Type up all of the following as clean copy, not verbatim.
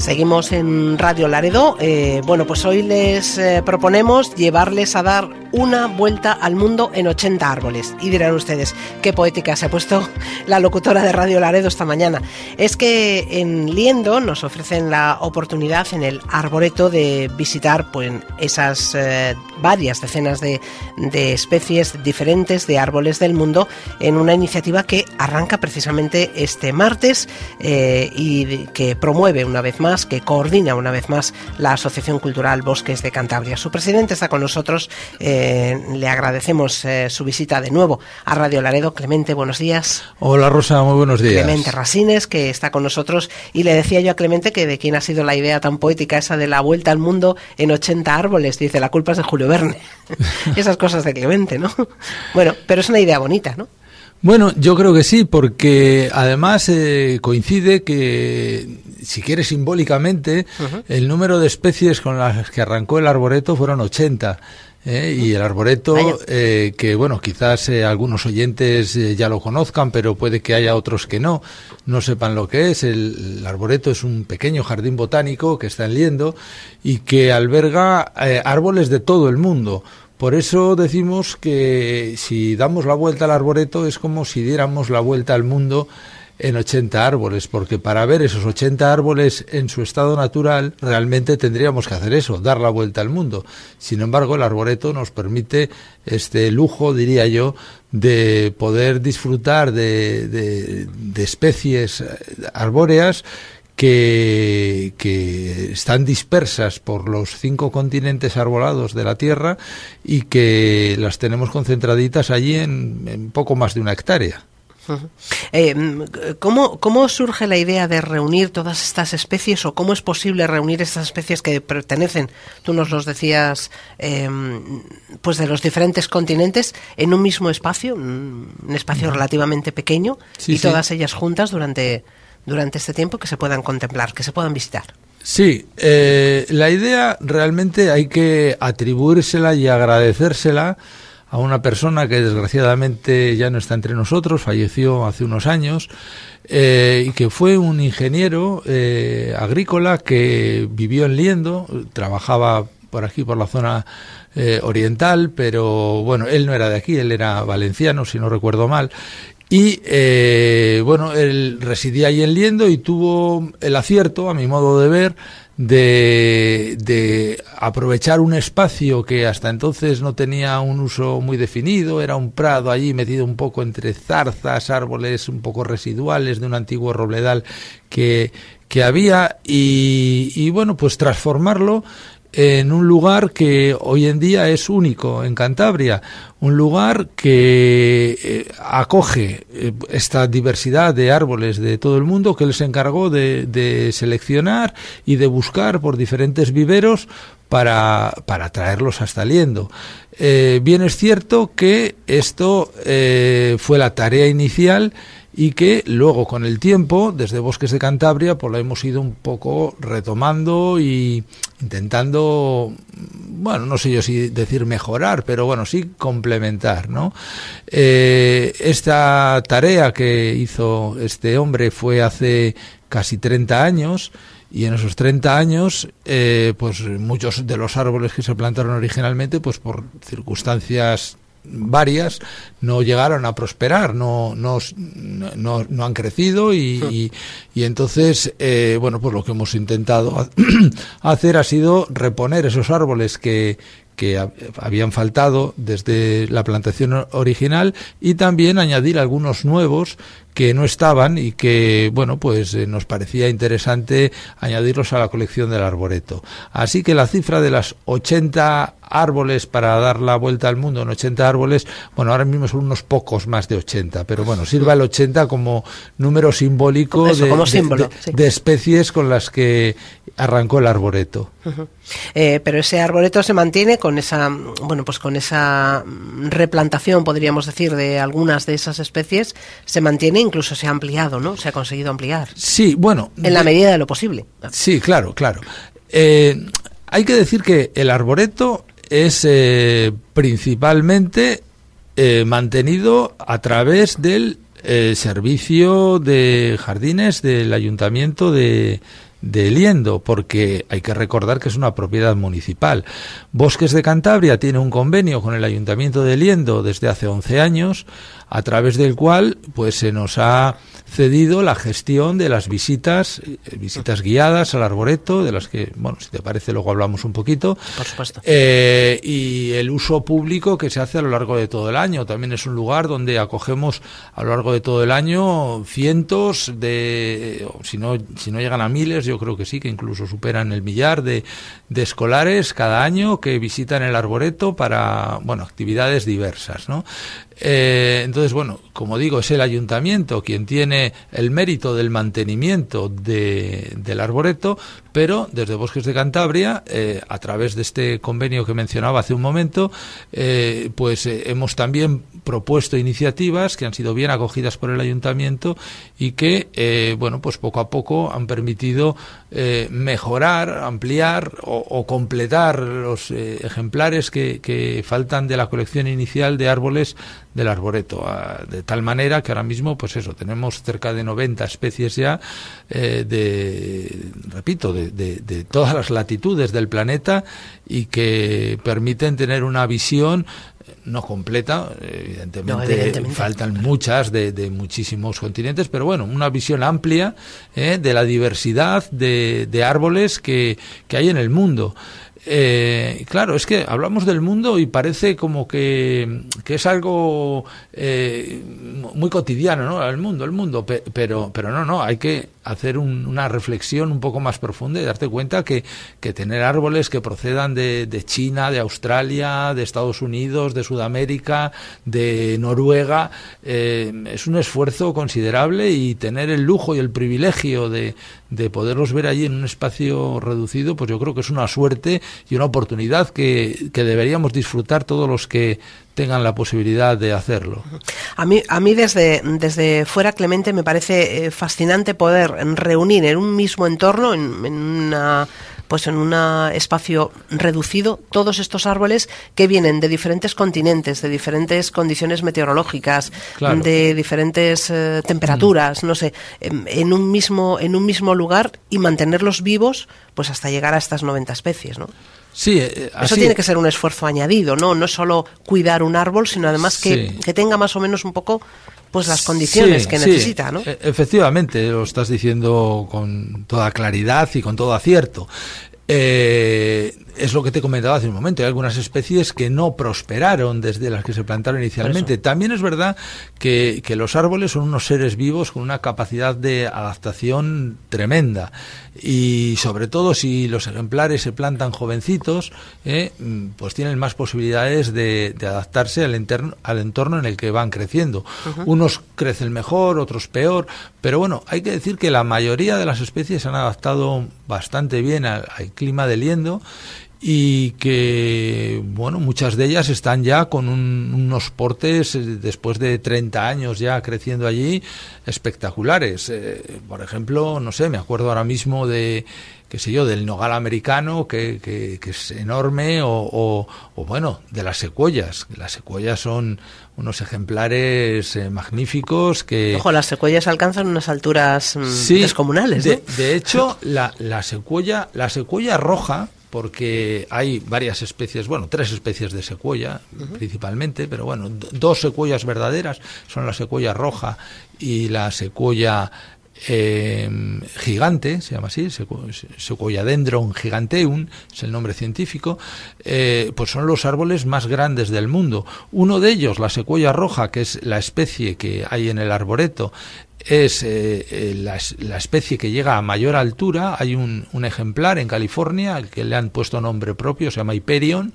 Seguimos en Radio Laredo. Bueno, pues hoy les proponemos llevarles a dar una vuelta al mundo en 80 árboles. Y dirán ustedes, qué poética se ha puesto la locutora de Radio Laredo esta mañana. Es que en Liendo nos ofrecen la oportunidad en el arboreto de visitar pues esas varias decenas de especies diferentes de árboles del mundo en una iniciativa que arranca precisamente este martes y que promueve una vez más, que coordina una vez más la Asociación Cultural Bosques de Cantabria. Su presidente está con nosotros, le agradecemos su visita de nuevo a Radio Laredo. Clemente, buenos días. Hola Rosa, muy buenos días. Clemente Rasines, que está con nosotros, y le decía yo a Clemente que de quién ha sido la idea tan poética esa de la vuelta al mundo en 80 árboles. Dice, la culpa es de Julio Verne. Esas cosas de Clemente, ¿no? Bueno, pero es una idea bonita, ¿no? Bueno, yo creo que sí, porque además coincide que, si quieres simbólicamente, el número de especies con las que arrancó el arboreto fueron 80. Y el arboreto, que bueno, quizás algunos oyentes ya lo conozcan, pero puede que haya otros que no sepan lo que es. El arboreto es un pequeño jardín botánico que está en Liendo y que alberga árboles de todo el mundo. Por eso decimos que si damos la vuelta al arboreto es como si diéramos la vuelta al mundo en 80 árboles, porque para ver esos 80 árboles en su estado natural realmente tendríamos que hacer eso, dar la vuelta al mundo. Sin embargo, el arboreto nos permite este lujo, diría yo, de poder disfrutar de especies arbóreas que están dispersas por los 5 continentes arbolados de la Tierra y que las tenemos concentraditas allí en poco más de 1 hectárea. ¿Cómo surge la idea de reunir todas estas especies, o cómo es posible reunir estas especies que pertenecen, tú nos los decías, pues de los diferentes continentes en un mismo espacio, un espacio relativamente pequeño, sí, y todas ellas juntas durante este tiempo, que se puedan contemplar, que se puedan visitar? Sí, la idea realmente hay que atribuírsela y agradecérsela a una persona que desgraciadamente ya no está entre nosotros, falleció hace unos años, y que fue un ingeniero agrícola que vivió en Liendo, trabajaba por aquí, por la zona oriental, pero bueno, él no era de aquí, él era valenciano, si no recuerdo mal. Y bueno, él residía ahí en Liendo y tuvo el acierto, a mi modo de ver, de aprovechar un espacio que hasta entonces no tenía un uso muy definido, era un prado allí metido un poco entre zarzas, árboles un poco residuales de un antiguo robledal que había, y bueno, pues transformarlo en un lugar que hoy en día es único en Cantabria, un lugar que acoge esta diversidad de árboles de todo el mundo, que él se encargó de seleccionar y de buscar por diferentes viveros para traerlos hasta Liendo. Bien es cierto que esto fue la tarea inicial y que luego, con el tiempo, desde Bosques de Cantabria, pues lo hemos ido un poco retomando y intentando, bueno, no sé yo si decir mejorar, pero bueno, sí complementar, ¿no? Esta tarea que hizo este hombre fue hace casi 30 años, y en esos 30 años, pues muchos de los árboles que se plantaron originalmente, pues por circunstancias varias, no llegaron a prosperar, no han crecido y entonces bueno, pues lo que hemos intentado hacer ha sido reponer esos árboles que habían faltado desde la plantación original, y también añadir algunos nuevos que no estaban y que, bueno, pues nos parecía interesante añadirlos a la colección del arboreto. Así que la cifra de las 80 árboles para dar la vuelta al mundo en 80 árboles, bueno, ahora mismo son unos pocos más de 80, pero bueno, sirva el 80 como número simbólico. Eso, como símbolo, sí, de especies con las que arrancó el arboreto. Pero ese arboreto se mantiene con esa, bueno, pues con esa replantación, podríamos decir, de algunas de esas especies, se mantiene, incluso se ha ampliado, ¿no? Se ha conseguido ampliar. Sí, bueno, en la medida de lo posible. Sí, claro. Hay que decir que el arboreto es principalmente mantenido a través del servicio de jardines del Ayuntamiento de Liendo, porque hay que recordar que es una propiedad municipal. Bosques de Cantabria tiene un convenio con el Ayuntamiento de Liendo desde hace 11 años, a través del cual pues se nos ha cedido la gestión de las visitas guiadas al arboreto, de las que, bueno, si te parece luego hablamos un poquito. Por supuesto. Y el uso público que se hace a lo largo de todo el año. También es un lugar donde acogemos a lo largo de todo el año cientos de, si no llegan a miles, yo creo que sí, que incluso superan el millar de escolares cada año que visitan el arboreto para, bueno, actividades diversas, ¿no? Entonces, bueno, como digo, es el ayuntamiento quien tiene el mérito del mantenimiento del arboreto, pero desde Bosques de Cantabria, a través de este convenio que mencionaba hace un momento, hemos también propuesto iniciativas que han sido bien acogidas por el ayuntamiento y que, bueno, pues poco a poco han permitido mejorar, ampliar o completar los ejemplares que faltan de la colección inicial de árboles del arboreto, de tal manera que ahora mismo, pues eso, tenemos cerca de 90 especies ya de todas las latitudes del planeta y que permiten tener una visión no completa, evidentemente faltan muchas de muchísimos continentes, pero bueno, una visión amplia de la diversidad de árboles que hay en el mundo. Claro, es que hablamos del mundo y parece como que es algo muy cotidiano, ¿no? El mundo, pero no, hay que hacer una reflexión un poco más profunda y darte cuenta que tener árboles que procedan de China, de Australia, de Estados Unidos, de Sudamérica, de Noruega, es un esfuerzo considerable, y tener el lujo y el privilegio de poderlos ver allí en un espacio reducido, pues yo creo que es una suerte y una oportunidad que deberíamos disfrutar todos los que tengan la posibilidad de hacerlo. A mí desde fuera, Clemente, me parece fascinante poder reunir en un mismo entorno, en un espacio reducido, todos estos árboles que vienen de diferentes continentes, de diferentes condiciones meteorológicas, claro, de diferentes temperaturas, no sé, en un mismo lugar, y mantenerlos vivos pues hasta llegar a estas 90 especies, ¿no? Sí, eso tiene que ser un esfuerzo añadido, no solo cuidar un árbol, sino además que tenga más o menos un poco pues las condiciones que necesita, ¿no? Efectivamente, lo estás diciendo con toda claridad y con todo acierto. Es lo que te comentaba hace un momento, hay algunas especies que no prosperaron desde las que se plantaron inicialmente. También es verdad que los árboles son unos seres vivos con una capacidad de adaptación tremenda, y sobre todo si los ejemplares se plantan jovencitos, pues tienen más posibilidades de adaptarse al entorno en el que van creciendo. Unos crecen mejor, otros peor, pero bueno, hay que decir que la mayoría de las especies se han adaptado bastante bien al clima de Liendo, y que, bueno, muchas de ellas están ya con unos portes, después de 30 años ya creciendo allí, espectaculares. Por ejemplo, no sé, me acuerdo ahora mismo del nogal americano, que es enorme, o bueno, de las secuoyas. Las secuoyas son unos ejemplares magníficos que... Ojo, las secuoyas alcanzan unas alturas descomunales, ¿no? De hecho, la secuoya roja, porque hay varias especies, bueno, 3 especies de secuoya principalmente, pero bueno, 2 secuoyas verdaderas son la secuoya roja y la secuoya gigante, se llama así, Sequoiadendron giganteum, es el nombre científico. Pues son los árboles más grandes del mundo. Uno de ellos, la secuoya roja, que es la especie que hay en el arboreto, es la especie que llega a mayor altura. Hay un ejemplar en California al que le han puesto nombre propio, se llama Hyperion,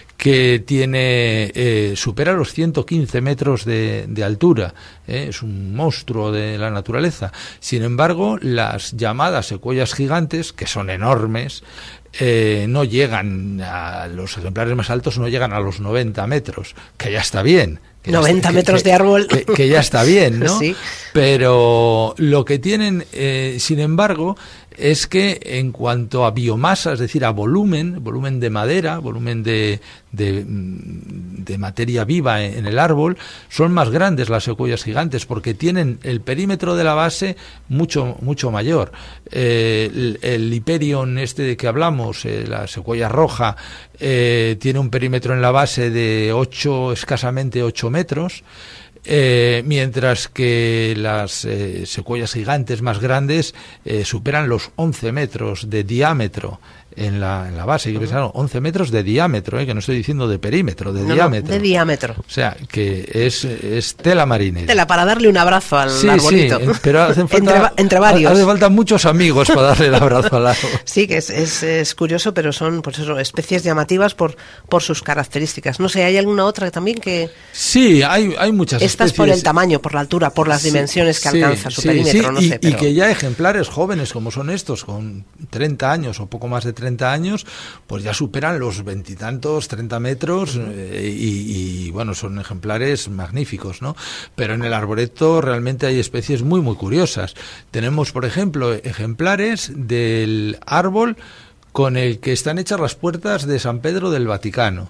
que supera los 115 metros de altura. Es un monstruo de la naturaleza. Sin embargo, las llamadas secuoyas gigantes, que son enormes, no llegan a los ejemplares más altos, no llegan a los 90 metros, que ya está bien. 90 metros de árbol. Que ya está bien, ¿no? Sí. Pero lo que tienen, sin embargo, es que en cuanto a biomasa, es decir, a volumen de madera, volumen de materia viva en el árbol, son más grandes las secuoyas gigantes porque tienen el perímetro de la base mucho mayor. El Hyperion este de que hablamos, la secuoya roja, tiene un perímetro en la base de escasamente 8 metros. Mientras que las secuoyas gigantes más grandes superan los 11 metros de diámetro en la base. Y pensaron 11 metros de diámetro, que no estoy diciendo de perímetro, de diámetro. De diámetro. O sea, que es tela marinera. Tela para darle un abrazo al arbolito. Sí, pero hacen falta, entre varios. Hace falta muchos amigos para darle el abrazo al árbol. Sí, que es curioso, pero son pues eso, especies llamativas por sus características. No sé, ¿hay alguna otra también que...? Sí, hay muchas especies. Estas por el tamaño, por la altura, por las dimensiones que alcanza su perímetro, no sé. Y que ya ejemplares jóvenes como son estos, con 30 años o poco más de 30 años, pues ya superan los 20 y tantos, 30 metros, y bueno, son ejemplares magníficos, ¿no? Pero en el arboreto realmente hay especies muy curiosas. Tenemos, por ejemplo, ejemplares del árbol con el que están hechas las puertas de San Pedro del Vaticano.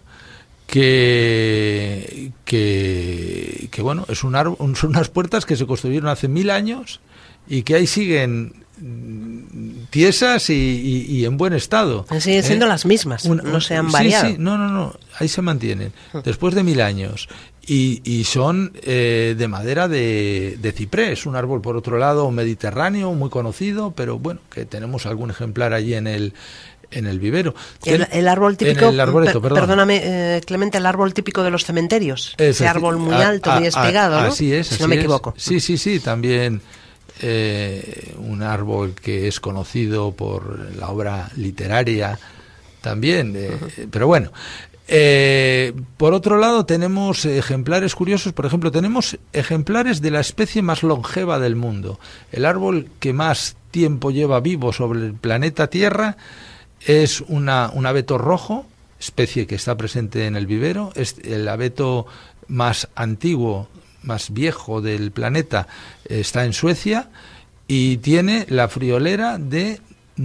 Que bueno, son unas puertas que se construyeron hace 1000 años y que ahí siguen tiesas y en buen estado. Siguen siendo las mismas, no se han variado. Sí, no, ahí se mantienen, después de 1000 años. Y son de madera de ciprés, un árbol, por otro lado, mediterráneo, muy conocido, pero bueno, que tenemos algún ejemplar allí en el vivero. El árbol típico, en el arboreto, perdóname, Clemente, el árbol típico de los cementerios. Ese árbol muy alto, muy espigado, ¿no? Así es, si no me equivoco. Sí, también un árbol que es conocido por la obra literaria también, pero bueno. Por otro lado, tenemos ejemplares curiosos. Por ejemplo, tenemos ejemplares de la especie más longeva del mundo. El árbol que más tiempo lleva vivo sobre el planeta Tierra es un abeto rojo, especie que está presente en el vivero. Es el abeto más antiguo, más viejo del planeta, está en Suecia y tiene la friolera de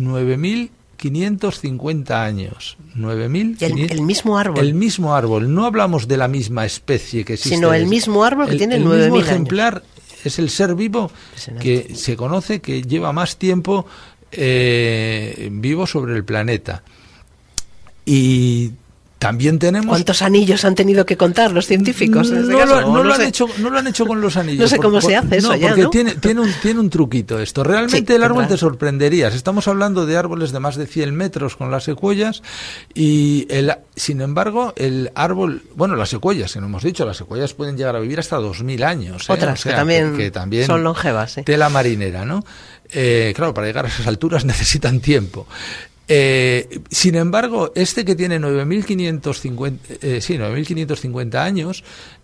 9.550 años. 9.500. El mismo árbol. El mismo árbol. No hablamos de la misma especie que existe. Sino el mismo árbol que tiene 9.000 años. El mismo ejemplar es el ser vivo que se conoce que lleva más tiempo vivo sobre el planeta. Y también tenemos... ¿Cuántos anillos han tenido que contar los científicos? No lo han hecho con los anillos. No sé cómo se hace eso ya, ¿no? Porque tiene un truquito esto. Realmente el árbol te sorprenderías. Estamos hablando de árboles de más de 100 metros con las secuoyas y sin embargo el árbol... Bueno, las secuoyas, que no hemos dicho, las secuoyas pueden llegar a vivir hasta 2000 años. Otras que también son longevas. ¿Sí? Tela marinera, ¿no? Claro, para llegar a esas alturas necesitan tiempo. Sin embargo, este que tiene 9.550 años,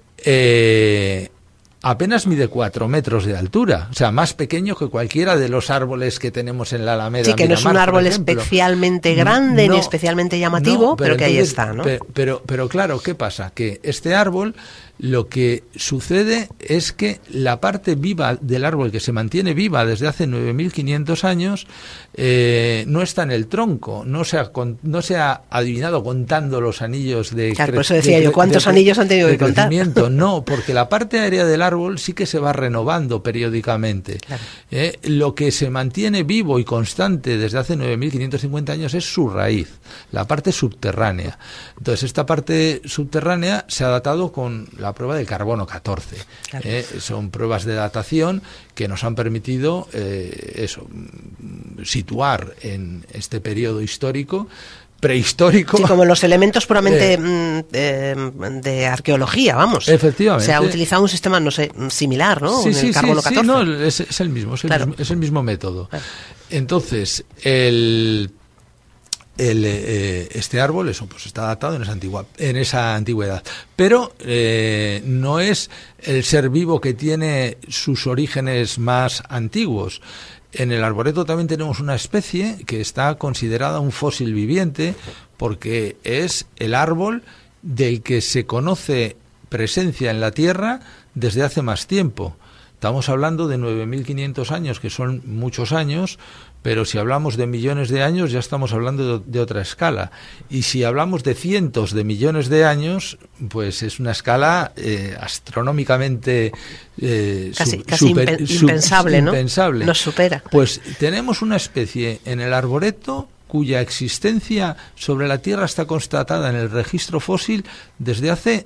apenas mide 4 metros de altura, o sea, más pequeño que cualquiera de los árboles que tenemos en la Alameda. Sí, que no es un árbol especialmente grande ni especialmente llamativo, pero que entonces, ahí está, ¿no? Pero claro, ¿qué pasa? Que este árbol, lo que sucede es que la parte viva del árbol, que se mantiene viva desde hace 9.500 años, no está en el tronco, no se ha adivinado contando los anillos de claro, por eso decía yo, ¿cuántos anillos han tenido que contar? No, porque la parte aérea del árbol sí que se va renovando periódicamente. Claro. Lo que se mantiene vivo y constante desde hace 9.550 años es su raíz, la parte subterránea. Entonces, esta parte subterránea se ha datado con la prueba del carbono 14. Claro. Son pruebas de datación que nos han permitido situar en este periodo histórico, prehistórico. Sí, como los elementos puramente de arqueología, vamos. Efectivamente. Se ha utilizado un sistema, no sé, similar, ¿no? Sí, el carbono 14. Sí, no, es el mismo, es el mismo método. Claro. Entonces, este árbol, pues está datado en esa antigüedad, pero no es el ser vivo que tiene sus orígenes más antiguos. En el arboreto también tenemos una especie que está considerada un fósil viviente porque es el árbol del que se conoce presencia en la Tierra desde hace más tiempo. estamos hablando de 9.500 años, que son muchos años, pero si hablamos de millones de años ya estamos hablando de otra escala. Y si hablamos de cientos de millones de años, pues es una escala astronómicamente casi impensable, ¿no? Impensable. Nos supera. Pues tenemos una especie en el arboreto cuya existencia sobre la Tierra está constatada en el registro fósil desde hace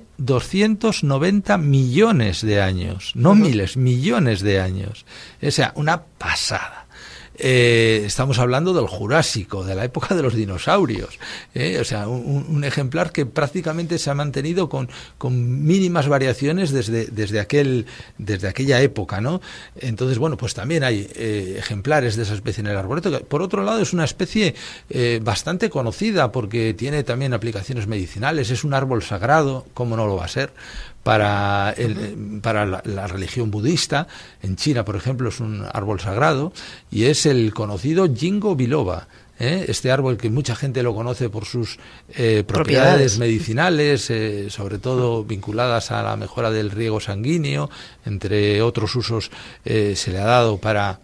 290 millones de años. No miles, millones de años. O sea, una pasada. Estamos hablando del Jurásico, de la época de los dinosaurios, o sea, un ejemplar que prácticamente se ha mantenido con mínimas variaciones desde aquella época, ¿no? Entonces, bueno, pues también hay ejemplares de esa especie en el arboreto, que por otro lado es una especie bastante conocida porque tiene también aplicaciones medicinales, es un árbol sagrado, ¿cómo no lo va a ser? Para la religión budista. En China, por ejemplo, es un árbol sagrado y es el conocido Ginkgo biloba. Este árbol que mucha gente lo conoce por sus propiedades medicinales, sobre todo vinculadas a la mejora del riego sanguíneo, entre otros usos se le ha dado para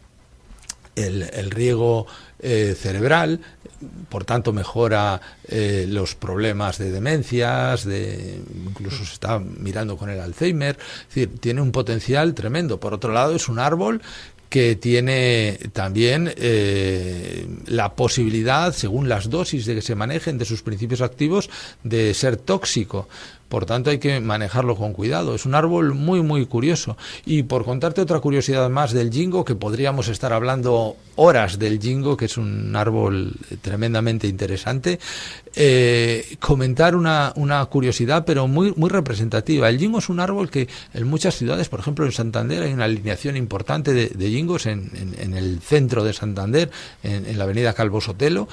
el riego cerebral, por tanto mejora los problemas de demencias, incluso se está mirando con el Alzheimer, es decir, tiene un potencial tremendo. Por otro lado, es un árbol que tiene también la posibilidad, según las dosis de que se manejen de sus principios activos, de ser tóxico. Por tanto, hay que manejarlo con cuidado. Es un árbol muy, muy curioso. Y por contarte otra curiosidad más del Ginkgo, que podríamos estar hablando horas del Ginkgo, que es un árbol tremendamente interesante, comentar una curiosidad, pero muy, muy representativa. El Ginkgo es un árbol que en muchas ciudades, por ejemplo en Santander, hay una alineación importante de Ginkgos en el centro de Santander, en la avenida Calvo Sotelo,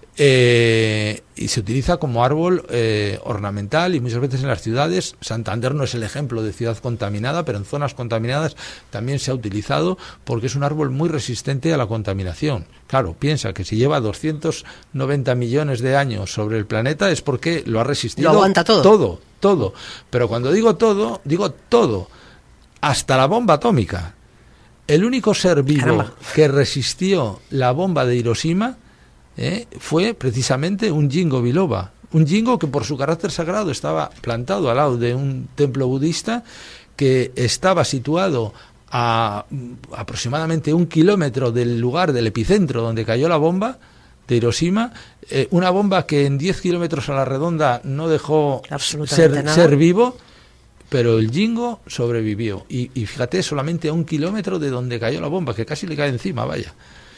y se utiliza como árbol ornamental, y muchas veces en las ciudades. Santander no es el ejemplo de ciudad contaminada, pero en zonas contaminadas también se ha utilizado porque es un árbol muy resistente a la contaminación. Claro, piensa que si lleva 290 millones de años sobre el planeta es porque lo ha resistido. Lo aguanta todo. Todo. Pero cuando digo todo, hasta la bomba atómica. El único ser vivo que resistió la bomba de Hiroshima fue precisamente un Ginkgo biloba, un Ginkgo que por su carácter sagrado estaba plantado al lado de un templo budista que estaba situado a aproximadamente 1 kilómetro del lugar, del epicentro donde cayó la bomba de Hiroshima, una bomba que en 10 kilómetros a la redonda no dejó ser vivo, pero el Ginkgo sobrevivió. Y fíjate, solamente a 1 kilómetro de donde cayó la bomba, que casi le cae encima, vaya.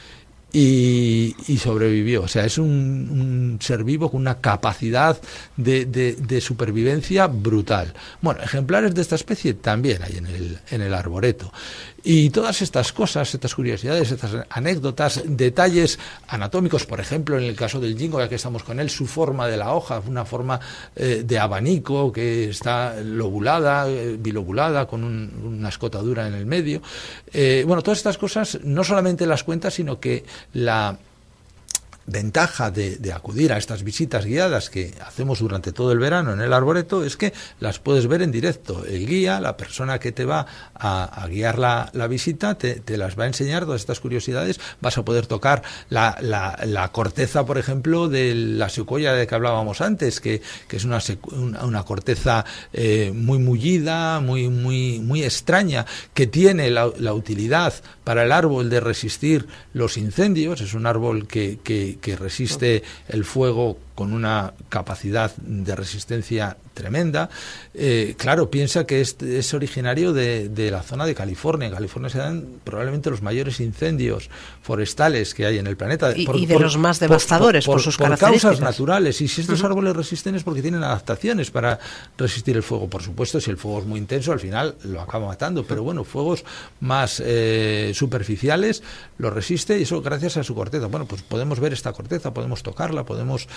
Y sobrevivió. O sea, es un ser vivo con una capacidad de supervivencia brutal. Bueno, ejemplares de esta especie también hay en el arboreto. Y todas estas cosas, estas curiosidades, estas anécdotas, detalles anatómicos, por ejemplo, en el caso del Ginkgo, ya que estamos con él, su forma de la hoja, una forma de abanico que está lobulada, bilobulada, con una escotadura en el medio. Bueno, todas estas cosas no solamente las cuenta, sino que la ventaja de acudir a estas visitas guiadas que hacemos durante todo el verano en el arboreto es que las puedes ver en directo. El guía, la persona que te va a guiar la visita, te las va a enseñar todas estas curiosidades. Vas a poder tocar la corteza, por ejemplo, de la secuoya de que hablábamos antes, que es una corteza muy mullida, muy extraña, que tiene la utilidad para el árbol de resistir los incendios. Es un árbol que resiste el fuego con una capacidad de resistencia tremenda. Claro, piensa que es originario de la zona de California. En California se dan probablemente los mayores incendios forestales que hay en el planeta. Y de los más devastadores por sus características. Por causas naturales. Y si estos árboles resisten es porque tienen adaptaciones para resistir el fuego. Por supuesto, si el fuego es muy intenso, al final lo acaba matando. Pero bueno, fuegos más superficiales lo resiste, y eso gracias a su corteza. Bueno, pues podemos ver esta corteza, podemos tocarla, podemos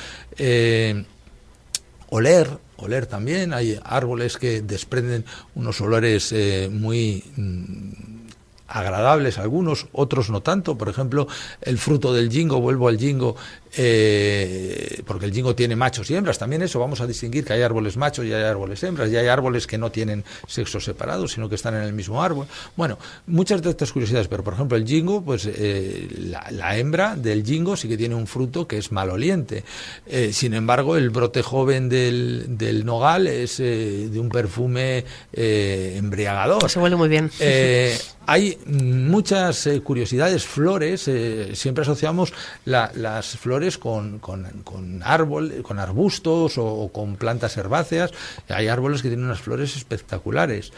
oler también. Hay árboles que desprenden unos olores muy agradables algunos, otros no tanto. Por ejemplo, el fruto del jingo, vuelvo al jingo, porque el jingo tiene machos y hembras. También eso, vamos a distinguir que hay árboles machos y hay árboles hembras, y hay árboles que no tienen sexos separados, sino que están en el mismo árbol. Bueno, muchas de estas curiosidades, pero por ejemplo el jingo, pues la hembra del jingo sí que tiene un fruto que es maloliente. Sin embargo, el brote joven del nogal es de un perfume embriagador. Se huele muy bien. Hay muchas curiosidades, flores, siempre asociamos las flores con arbustos o con plantas herbáceas. Hay árboles que tienen unas flores espectaculares.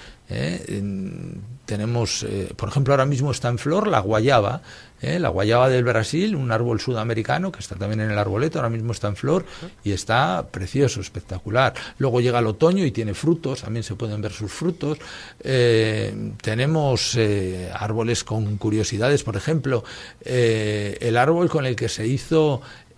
Tenemos, por ejemplo, ahora mismo está en flor la guayaba del Brasil, un árbol sudamericano que está también en el arboleto, ahora mismo está en flor y está precioso, espectacular. Luego llega el otoño y tiene frutos, también se pueden ver sus frutos. Tenemos árboles con curiosidades, por ejemplo, el árbol con el que se hizo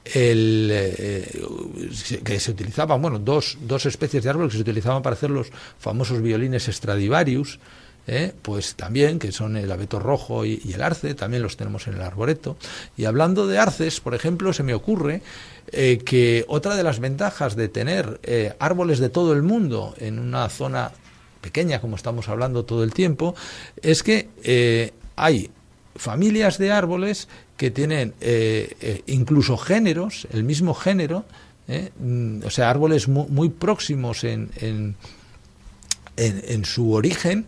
que se utilizaban, dos especies de árboles que se utilizaban para hacer los famosos violines Stradivarius, pues también, que son el abeto rojo y el arce, también los tenemos en el arboreto. Y hablando de arces, por ejemplo, se me ocurre que otra de las ventajas de tener árboles de todo el mundo en una zona pequeña, como estamos hablando todo el tiempo, es que hay familias de árboles que tienen incluso géneros, el mismo género, o sea, árboles muy próximos en su origen,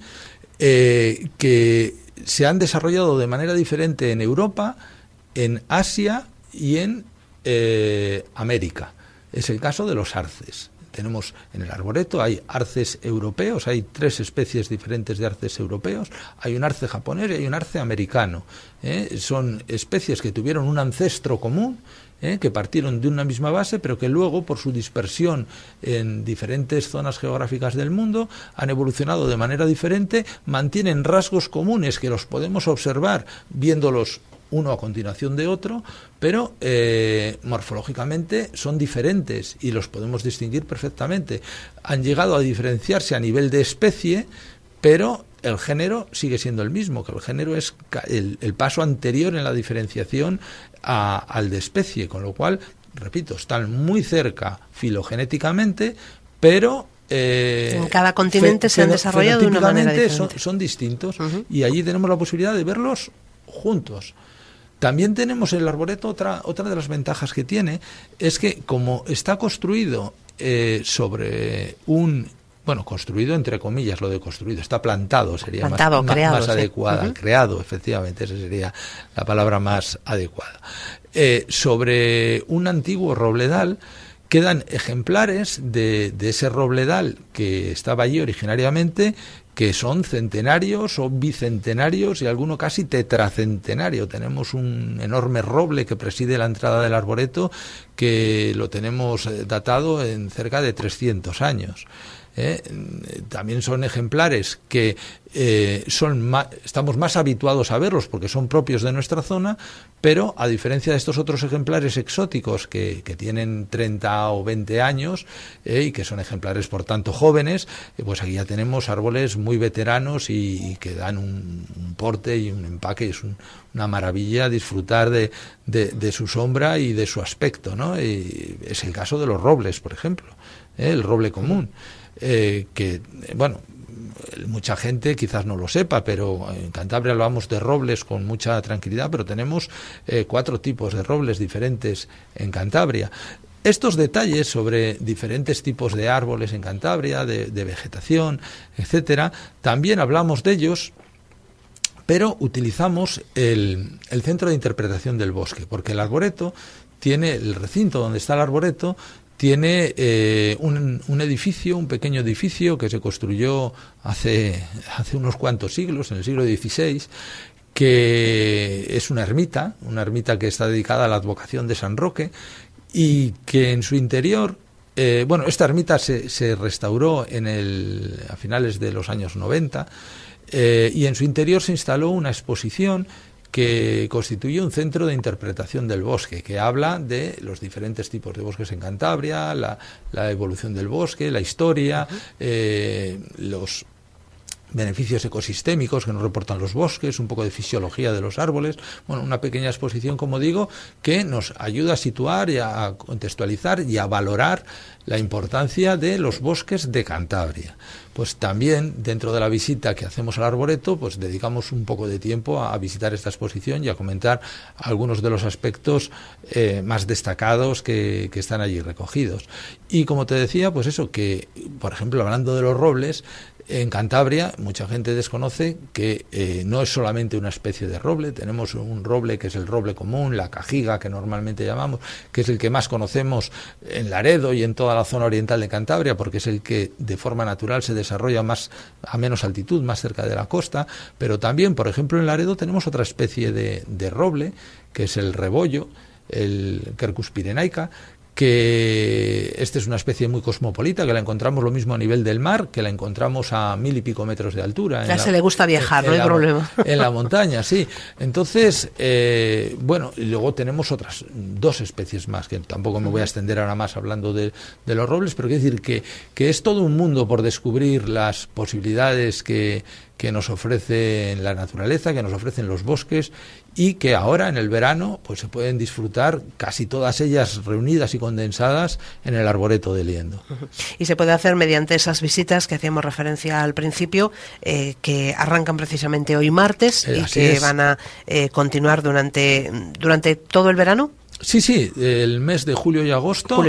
que se han desarrollado de manera diferente en Europa, en Asia y en América. Es el caso de los arces. Tenemos en el arboreto, hay arces europeos, hay 3 especies diferentes de arces europeos, hay un arce japonés y hay un arce americano. Son especies que tuvieron un ancestro común, que partieron de una misma base, pero que luego, por su dispersión en diferentes zonas geográficas del mundo, han evolucionado de manera diferente, mantienen rasgos comunes que los podemos observar viéndolos uno a continuación de otro, pero morfológicamente son diferentes y los podemos distinguir perfectamente. Han llegado a diferenciarse a nivel de especie, pero el género sigue siendo el mismo, que el género es el paso anterior en la diferenciación al de especie, con lo cual, repito, están muy cerca filogenéticamente, pero en cada continente se han desarrollado de una manera diferente. Son distintos, y allí tenemos la posibilidad de verlos juntos. También tenemos el arboreto, otra de las ventajas que tiene es que, como está construido sobre construido entre comillas, lo de construido, está plantado, sería más adecuada, creado, efectivamente, esa sería la palabra más adecuada. Sobre un antiguo robledal quedan ejemplares de ese robledal que estaba allí originariamente, que son centenarios o bicentenarios y alguno casi tetracentenario. Tenemos un enorme roble que preside la entrada del arboreto, que lo tenemos datado en cerca de 300 años. También son ejemplares que estamos más habituados a verlos porque son propios de nuestra zona, pero a diferencia de estos otros ejemplares exóticos que tienen 30 o 20 años y que son ejemplares por tanto jóvenes, pues aquí ya tenemos árboles muy veteranos y que dan un porte y un empaque. Es una maravilla disfrutar de su sombra y de su aspecto, ¿no? Y es el caso de los robles, por ejemplo, el roble común. Mucha gente quizás no lo sepa, pero en Cantabria hablamos de robles con mucha tranquilidad, pero tenemos 4 tipos de robles diferentes en Cantabria. Estos detalles sobre diferentes tipos de árboles en Cantabria, de vegetación, etcétera, también hablamos de ellos, pero utilizamos el centro de interpretación del bosque, porque el arboreto tiene, el recinto donde está el arboreto, tiene un edificio, un pequeño edificio que se construyó hace unos cuantos siglos, en el siglo XVI, que es una ermita que está dedicada a la advocación de San Roque, y que en su interior, esta ermita se restauró a finales de los años 90, y en su interior se instaló una exposición que constituye un centro de interpretación del bosque, que habla de los diferentes tipos de bosques en Cantabria, la evolución del bosque, la historia, beneficios ecosistémicos que nos reportan los bosques, un poco de fisiología de los árboles, bueno, una pequeña exposición, como digo, que nos ayuda a situar y a contextualizar y a valorar la importancia de los bosques de Cantabria. Pues también dentro de la visita que hacemos al arboreto, pues dedicamos un poco de tiempo a visitar esta exposición y a comentar algunos de los aspectos más destacados que están allí recogidos. Y como te decía, pues eso, que por ejemplo, hablando de los robles, en Cantabria mucha gente desconoce que no es solamente una especie de roble. Tenemos un roble que es el roble común, la cajiga que normalmente llamamos, que es el que más conocemos en Laredo y en toda la zona oriental de Cantabria, porque es el que de forma natural se desarrolla más a menos altitud, más cerca de la costa. Pero también, por ejemplo, en Laredo tenemos otra especie de roble, que es el rebollo, el Quercus pyrenaica, que este es una especie muy cosmopolita, que la encontramos lo mismo a nivel del mar, que la encontramos a 1000 y pico metros de altura. Ya se le gusta viajar, no hay problema. En la montaña, sí. Entonces, bueno, y luego tenemos otras 2 especies más, que tampoco me voy a extender ahora más hablando de los robles, pero quiero decir que es todo un mundo por descubrir las posibilidades que nos ofrece la naturaleza, que nos ofrecen los bosques, y que ahora en el verano pues se pueden disfrutar casi todas ellas reunidas y condensadas en el arboreto de Liendo. Y se puede hacer mediante esas visitas que hacíamos referencia al principio, que arrancan precisamente hoy martes y que van a continuar durante todo el verano. Sí, el mes de julio y agosto,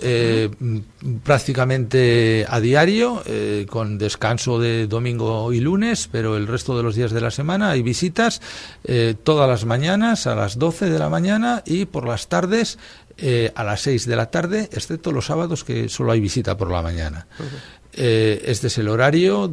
prácticamente a diario, con descanso de domingo y lunes, pero el resto de los días de la semana hay visitas todas las mañanas a las 12 de la mañana y por las tardes a las 6 de la tarde, excepto los sábados que solo hay visita por la mañana. Este es el horario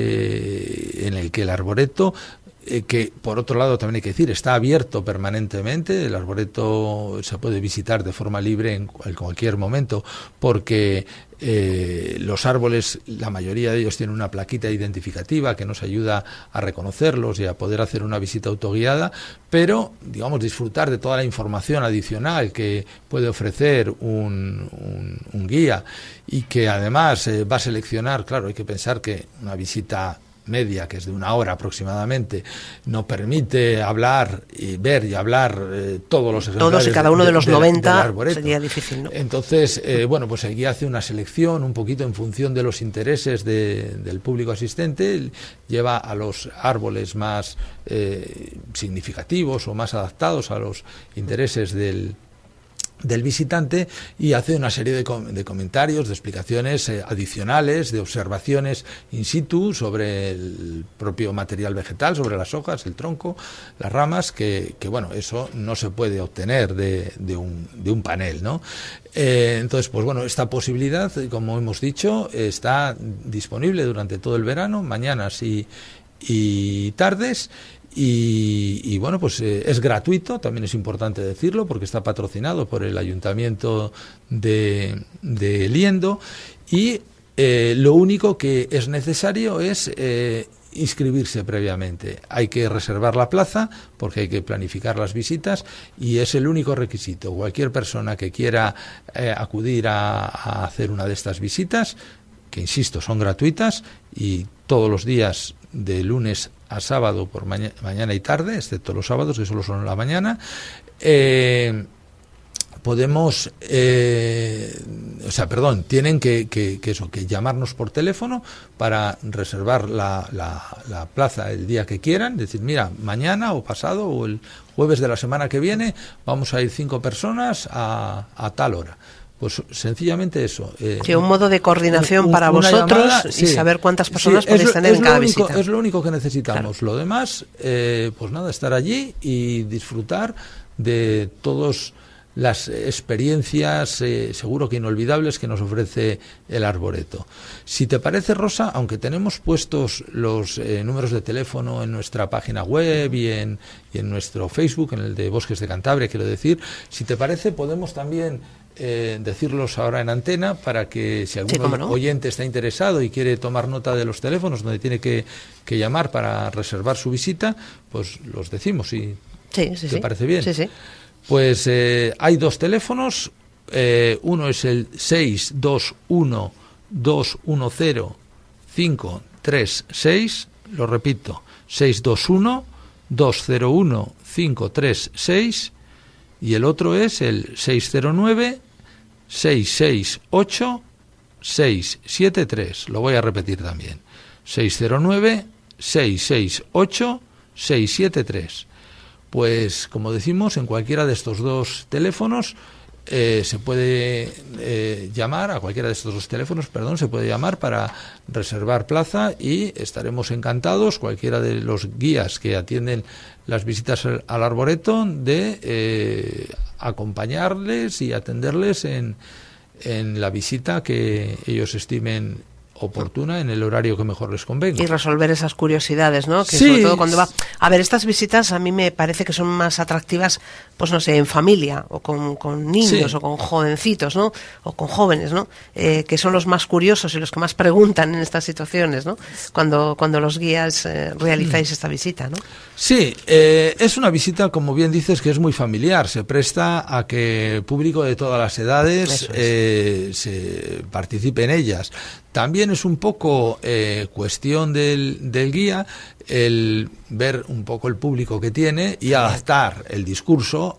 en el que el arboreto, que por otro lado también hay que decir, está abierto permanentemente. El arboreto se puede visitar de forma libre en cualquier momento, porque los árboles, la mayoría de ellos tienen una plaquita identificativa que nos ayuda a reconocerlos y a poder hacer una visita autoguiada, pero digamos disfrutar de toda la información adicional que puede ofrecer un guía, y que además va a seleccionar. Claro, hay que pensar que una visita media, que es de 1 hora aproximadamente, no permite hablar y ver y hablar todos los ejemplares. Todos y cada uno de los 90 sería difícil, ¿no? Entonces, bueno, pues el guía hace una selección un poquito en función de los intereses del público asistente, lleva a los árboles más significativos o más adaptados a los intereses del visitante, y hace una serie de comentarios, de explicaciones adicionales, de observaciones in situ sobre el propio material vegetal, sobre las hojas, el tronco, las ramas, que bueno, eso no se puede obtener de un panel, ¿no? Entonces, pues bueno, esta posibilidad, como hemos dicho, está disponible durante todo el verano, mañanas y tardes. Y bueno, pues es gratuito, también es importante decirlo, porque está patrocinado por el Ayuntamiento de Liendo, y lo único que es necesario es inscribirse previamente. Hay que reservar la plaza porque hay que planificar las visitas, y es el único requisito. Cualquier persona que quiera acudir a hacer una de estas visitas, que insisto, son gratuitas, y todos los días de lunes a sábado por mañana y tarde, excepto los sábados, que solo son en la mañana, podemos, tienen que llamarnos por teléfono para reservar la plaza el día que quieran, decir, mira, mañana o pasado o el jueves de la semana que viene vamos a ir 5 personas a tal hora. Pues sencillamente eso. Sí, un modo de coordinación para vosotros llamada, y saber cuántas personas podéis tener en cada visita. Es lo único que necesitamos. Claro. Lo demás, pues nada, estar allí y disfrutar de todas las experiencias seguro que inolvidables que nos ofrece el arboreto. Si te parece, Rosa, aunque tenemos puestos los números de teléfono en nuestra página web y en nuestro Facebook, en el de Bosques de Cantabria, quiero decir, si te parece podemos también decirlos ahora en antena, para que si algún oyente está interesado y quiere tomar nota de los teléfonos donde tiene que llamar para reservar su visita, pues los decimos. ¿Y te parece bien? Sí. Pues hay 2 teléfonos. Uno es el 621-210-536, lo repito, 621-201-536 y el otro es el 609-668-673. Lo voy a repetir también. 609-668-673. Pues, como decimos, en cualquiera de estos dos teléfonos se puede llamar, a cualquiera de estos dos teléfonos, se puede llamar para reservar plaza y estaremos encantados, cualquiera de los guías que atienden las visitas al arboreto, de acompañarles y atenderles en la visita que ellos estimen oportuna, en el horario que mejor les convenga. Y resolver esas curiosidades, ¿no? Que sí, sobre todo cuando va... A ver, estas visitas a mí me parece que son más atractivas, pues no sé, en familia, o con niños, sí, o con jovencitos, ¿no? O con jóvenes, ¿no? Que son los más curiosos y los que más preguntan en estas situaciones, ¿no? Cuando los guías realizáis esta visita, ¿no? Sí, es una visita, como bien dices, que es muy familiar. Se presta a que público de todas las edades se participe en ellas. También es un poco cuestión del guía el ver un poco el público que tiene y adaptar el discurso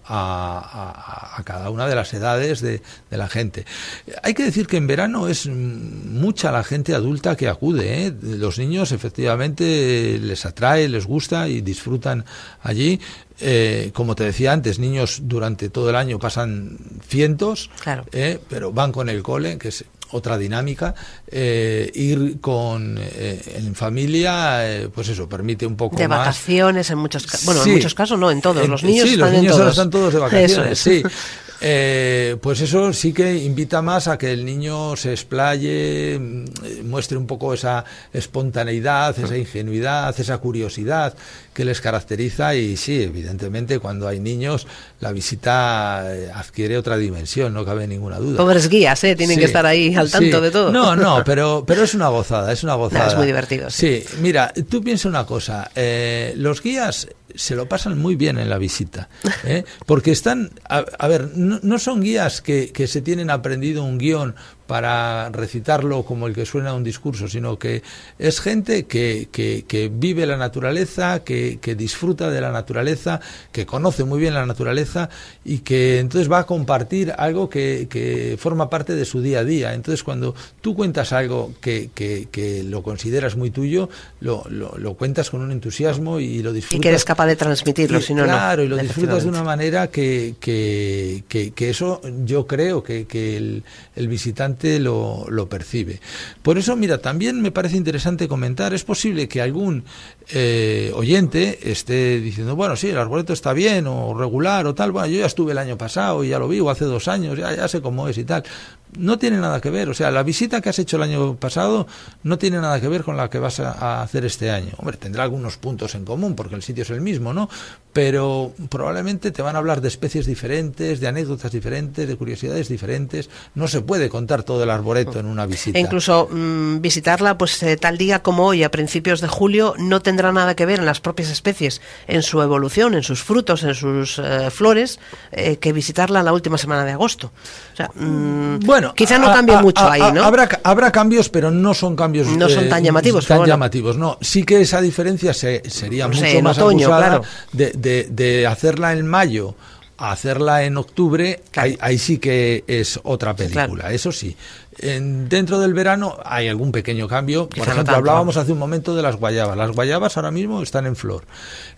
a cada una de las edades de la gente. Hay que decir que en verano es mucha la gente adulta que acude, ¿eh? Los niños efectivamente les atrae, les gusta y disfrutan allí. Como te decía antes, niños durante todo el año pasan cientos, claro, pero van con el cole, que es otra dinámica. Ir en familia, pues eso, permite un poco de más vacaciones en muchos casos. Bueno, sí, en muchos casos no, en todos. Los niños sí, están los niños en todos. Ahora están todos de vacaciones. Eso es. Sí. Pues eso sí que invita más a que el niño se explaye, muestre un poco esa espontaneidad, esa ingenuidad, esa curiosidad que les caracteriza. Y sí, evidentemente, cuando hay niños, la visita adquiere otra dimensión, no cabe ninguna duda. Pobres guías, tienen que estar ahí al tanto de todo. No, pero es una gozada, es una gozada. No, es muy divertido. Sí, mira, tú piensa una cosa, los guías se lo pasan muy bien en la visita, porque están, a ver, no son guías que se tienen aprendido un guión para recitarlo como el que suena un discurso, sino que es gente que vive la naturaleza, que disfruta de la naturaleza, que conoce muy bien la naturaleza y que entonces va a compartir algo que forma parte de su día a día. Entonces, cuando tú cuentas algo que lo consideras muy tuyo, lo cuentas con un entusiasmo y lo disfrutas. Y que eres capaz de transmitirlo, si no, claro, y lo disfrutas de una manera que eso yo creo que el visitante lo percibe. Por eso, mira, también me parece interesante comentar, es posible que algún oyente esté diciendo, bueno, sí, el arboreto está bien o regular o tal, bueno, yo ya estuve el año pasado y ya lo vi, o hace 2 años, ya sé cómo es y tal. No tiene nada que ver, o sea, la visita que has hecho el año pasado no tiene nada que ver con la que vas a hacer este año. Hombre, tendrá algunos puntos en común porque el sitio es el mismo, ¿no? Pero probablemente te van a hablar de especies diferentes, de anécdotas diferentes, de curiosidades diferentes. No se puede contar todo el arboreto en una visita. E incluso visitarla pues tal día como hoy, a principios de julio, no tendrá nada que ver en las propias especies, en su evolución, en sus frutos, en sus flores, que visitarla la última semana de agosto. O sea, bueno, quizá no cambie mucho ahí, ¿no? Habrá cambios, pero no son cambios no son tan llamativos. Llamativos, no. Sí que esa diferencia sería mucho más otoño, acusada, claro, de hacerla en mayo a hacerla en octubre, claro. Ahí sí que es otra película, claro. Eso sí. Dentro del verano hay algún pequeño cambio. Por ejemplo, hablábamos hace un momento de las guayabas. Las guayabas ahora mismo están en flor.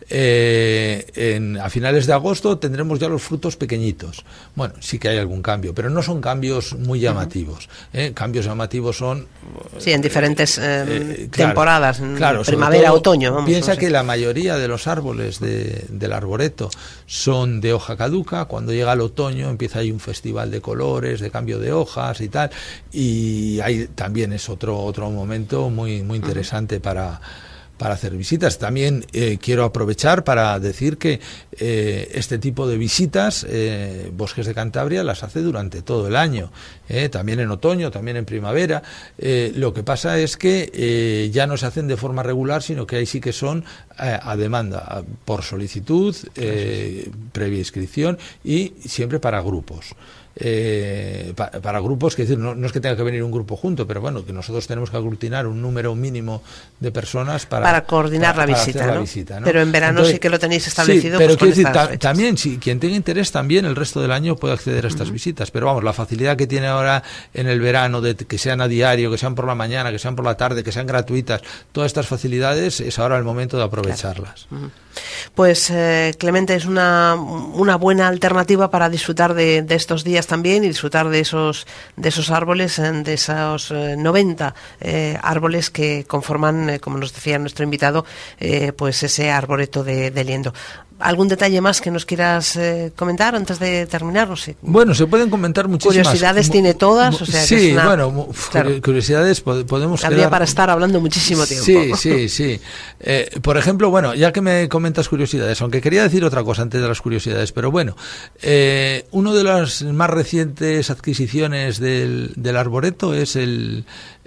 A finales de agosto tendremos ya los frutos pequeñitos. Bueno, sí que hay algún cambio, pero no son cambios muy llamativos. Cambios llamativos son... Sí, en diferentes temporadas, claro, primavera, otoño. Vamos, piensa no sé. Que la mayoría de los árboles del arboreto son de hoja caduca. Cuando llega el otoño empieza ahí un festival de colores, de cambio de hojas y tal. Y ahí también es otro momento muy interesante para hacer visitas. También quiero aprovechar para decir que este tipo de visitas Bosques de Cantabria las hace durante todo el año, también en otoño, también en primavera. Lo que pasa es que ya no se hacen de forma regular, sino que ahí sí que son a demanda, por solicitud, previa inscripción y siempre para grupos. para grupos, que decir, no es que tenga que venir un grupo junto, pero bueno, que nosotros tenemos que aglutinar un número mínimo de personas para coordinar la visita, ¿no? Pero en verano sí que lo tenéis establecido. Sí, pero pues quiero decir, también, si quien tenga interés, también el resto del año puede acceder a estas visitas. Pero vamos, la facilidad que tiene ahora en el verano, de que sean a diario, que sean por la mañana, que sean por la tarde, que sean gratuitas, todas estas facilidades, es ahora el momento de aprovecharlas. Claro. Pues Clemente, es una buena alternativa para disfrutar de estos días también y disfrutar de esos árboles, de esos 90 árboles que conforman, como nos decía nuestro invitado, pues ese arboreto de Liendo. ¿Algún detalle más que nos quieras comentar antes de terminar? No sé. Bueno, se pueden comentar muchísimas. Curiosidades tiene todas, o sea, sí, que es bueno, claro, curiosidades podemos habría para estar hablando muchísimo tiempo. Sí. Por ejemplo, bueno, ya que me comentas curiosidades, aunque quería decir otra cosa antes de las curiosidades, pero bueno, una de las más recientes adquisiciones del arboreto es el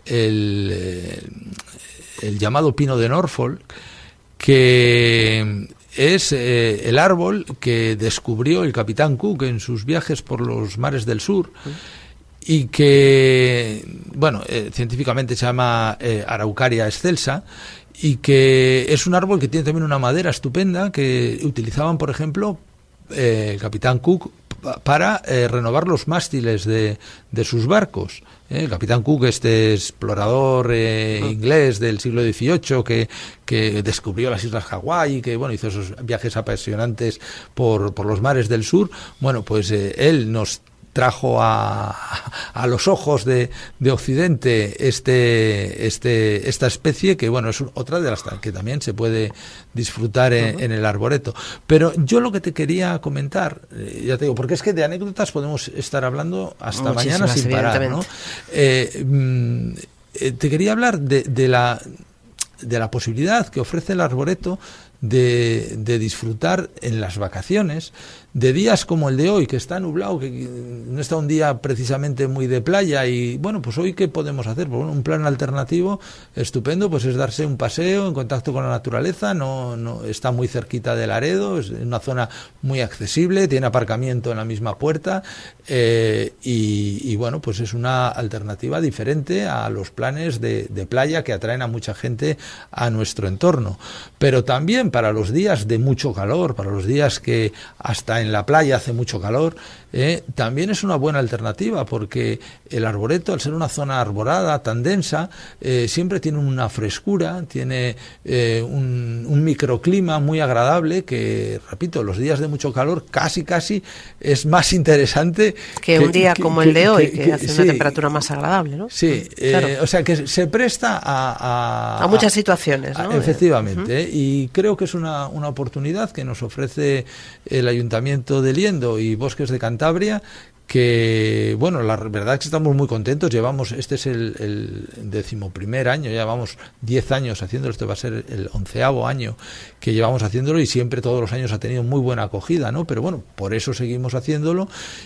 llamado pino de Norfolk, que es el árbol que descubrió el capitán Cook en sus viajes por los mares del sur y que, bueno, científicamente se llama Araucaria excelsa, y que es un árbol que tiene también una madera estupenda que utilizaban, por ejemplo, el capitán Cook para renovar los mástiles de sus barcos. El capitán Cook, este explorador inglés del siglo XVIII que descubrió las islas Hawái y que bueno hizo esos viajes apasionantes por los mares del sur, bueno, pues él nos trajo a los ojos de Occidente esta especie que bueno es otra de las que también se puede disfrutar en el arboreto. Pero yo lo que te quería comentar, ya te digo, porque es que de anécdotas podemos estar hablando hasta mañana sin parar, ¿no? Te quería hablar de la posibilidad que ofrece el arboreto de disfrutar en las vacaciones de días como el de hoy, que está nublado, que no está un día precisamente muy de playa, y bueno, pues hoy ¿qué podemos hacer? Pues bueno, un plan alternativo estupendo pues es darse un paseo en contacto con la naturaleza. No está muy cerquita de Laredo, es una zona muy accesible, tiene aparcamiento en la misma puerta, y bueno, pues es una alternativa diferente a los planes de playa que atraen a mucha gente a nuestro entorno. Pero también para los días de mucho calor, para los días que hasta en la playa hace mucho calor, también es una buena alternativa, porque el arboreto, al ser una zona arborada tan densa, siempre tiene una frescura, tiene un microclima muy agradable que, repito, los días de mucho calor casi es más interesante que un día como el de hoy, que hace una temperatura más agradable, ¿no? Sí, claro. O sea que se presta a muchas situaciones, ¿no? Efectivamente, y creo que es una oportunidad que nos ofrece el Ayuntamiento de Liendo y Bosques de Cantabria, que, bueno, la verdad es que estamos muy contentos. Este es el 11º año, llevamos 10 años haciéndolo, este va a ser el 11º año que llevamos haciéndolo, y siempre todos los años ha tenido muy buena acogida, ¿no? Pero bueno, por eso seguimos haciéndolo,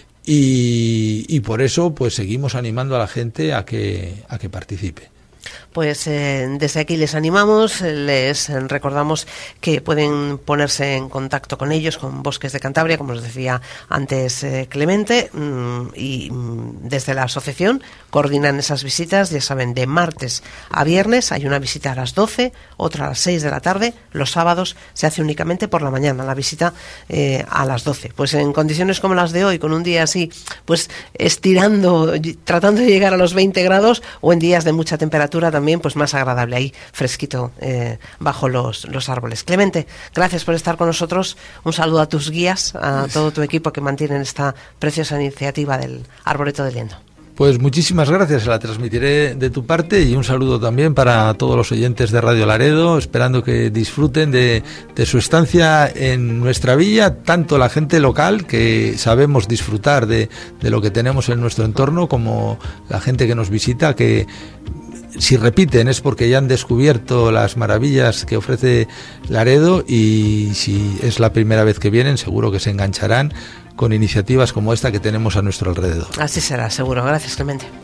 y por eso pues seguimos animando a la gente a que participe. Pues desde aquí les animamos, les recordamos que pueden ponerse en contacto con ellos, con Bosques de Cantabria, como os decía antes Clemente, y desde la asociación coordinan esas visitas, ya saben, de martes a viernes hay una visita a las 12, otra a las 6 de la tarde, los sábados se hace únicamente por la mañana la visita a las 12. Pues en condiciones como las de hoy, con un día así, pues estirando, tratando de llegar a los 20 grados, o en días de mucha temperatura también, pues más agradable ahí, fresquito, bajo los árboles. Clemente, gracias por estar con nosotros. Un saludo a tus guías, a todo tu equipo que mantienen esta preciosa iniciativa del Arboreto de Liendo. Pues muchísimas gracias, la transmitiré de tu parte, y un saludo también para todos los oyentes de Radio Laredo, esperando que disfruten de su estancia en nuestra villa, tanto la gente local, que sabemos disfrutar de lo que tenemos en nuestro entorno, como la gente que nos visita, que si repiten es porque ya han descubierto las maravillas que ofrece Laredo, y si es la primera vez que vienen seguro que se engancharán con iniciativas como esta que tenemos a nuestro alrededor. Así será, seguro. Gracias, Clemente.